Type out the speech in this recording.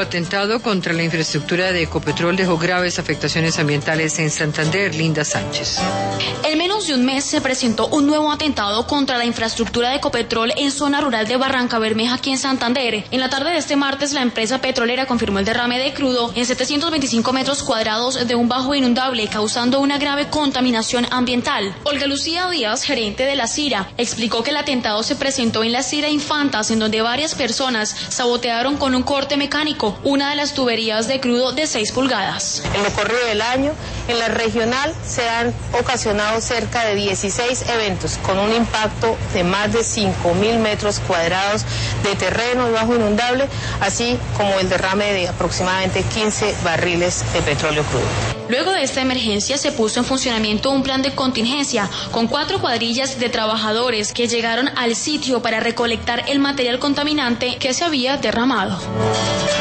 atentado contra la infraestructura de Ecopetrol dejó graves afectaciones ambientales en Santander. Linda Sánchez. En menos de un mes se presentó un nuevo atentado contra la infraestructura de Ecopetrol en zona rural de Barranca Bermeja, aquí en Santander. En la tarde de este martes, la empresa petrolera confirmó el derrame de crudo en 725 metros cuadrados de un bajo inundable, causando una grave contaminación ambiental. Olga Lucía Díaz, gerente de la CIRA, explicó que el atentado se presentó en la CIRA Infantas, en donde varias personas sabotearon con un corte mecánico una de las tuberías de crudo de 6 pulgadas. En lo corrido del año, en la regional se han ocasionado cerca de 16 eventos con un impacto de más de 5.000 metros cuadrados de terreno bajo inundable, así como el derrame de aproximadamente 15 barriles de petróleo crudo. Luego de esta emergencia se puso en funcionamiento un plan de contingencia con 4 cuadrillas de trabajadores que llegaron al sitio para recolectar el material contaminante que se había derramado.